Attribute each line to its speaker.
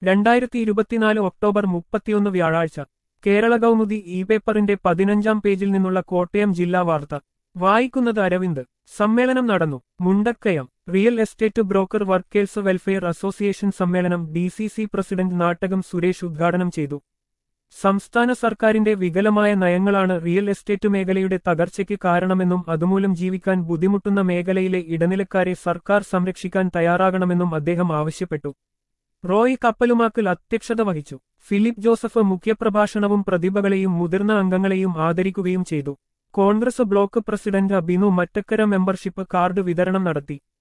Speaker 1: 2024 October 31 വ്യാഴാഴ്ച Kerala Kaumudi E പേപ്പറിന്റെ 15-ാം പേജിൽ നിന്നുള്ള കോട്ടയം ജില്ലാ വാർത്ത വായിക്കുന്നത് അരവിന്ദ്. സമ്മേളനം നടന്നു. Mundakkayam real estate broker workers welfare association സമ്മേളനം DCC പ്രസിഡന്റ് നാട്ടകം സുരേഷ് ഉദ്ഘാടനം ചെയ്തു. സംസ്ഥാന സർക്കാരിന്റെ വികലമായ നയങ്ങളാണ് റിയൽ എസ്റ്റേറ്റ് മേഖലയുടെ തകർച്ചയ്ക്ക് കാരണമെന്നും അതുമൂലം ജീവിക്കാൻ ബുദ്ധിമുട്ടുന്ന മേഖലയിലെ ഇടനിലക്കാരെ സർക്കാർ സംരക്ഷിക്കാൻ തയ്യാറാകണമെന്നും അദ്ദേഹം ആവശ്യപ്പെട്ടു. റോയ് കപ്പലുമാക്കൽ അധ്യക്ഷത വഹിച്ചു. ഫിലിപ്പ് ജോസഫ് മുഖ്യപ്രഭാഷണവും പ്രതിഭകളെയും മുതിർന്ന അംഗങ്ങളെയും ആദരിക്കുകയും ചെയ്തു. Congress block president Binu Mattakkara membership card വിതരണം നടത്തി.